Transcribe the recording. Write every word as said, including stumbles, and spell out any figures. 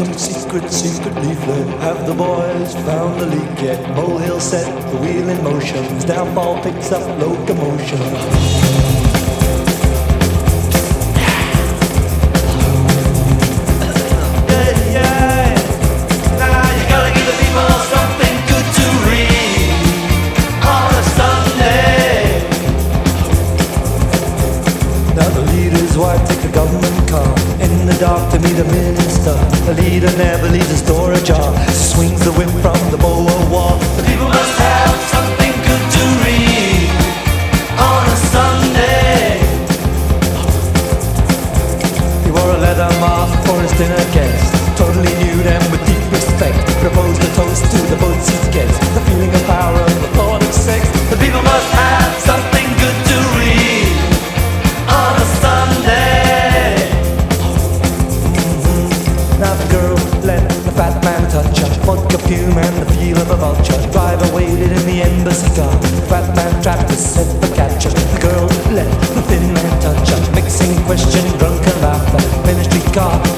some secret, secret leaflet. Have the boys found the leak yet? Molehill set the wheel in motion. His downfall picks up locomotion. Wife take a government car in the dark to meet a minister. The leader never leaves his door ajar. Swings the whip from the Boer War. The people must have something good to read on a Sunday. He wore a leather mask for his dinner guest. Totally nude and with deep respect. Proposed a toast to the boat's guests. The feeling of power and the thought of sex. The people must have something good to read on a Sunday. Mm-hmm. Now the girl let the fat man touch her. Vodka fume and the feel of a vulture. Driver waited in the embassy car. The fat man trapped to set for capture. The girl let the thin man touch her. Mixing question, drunken laughter. Ministry car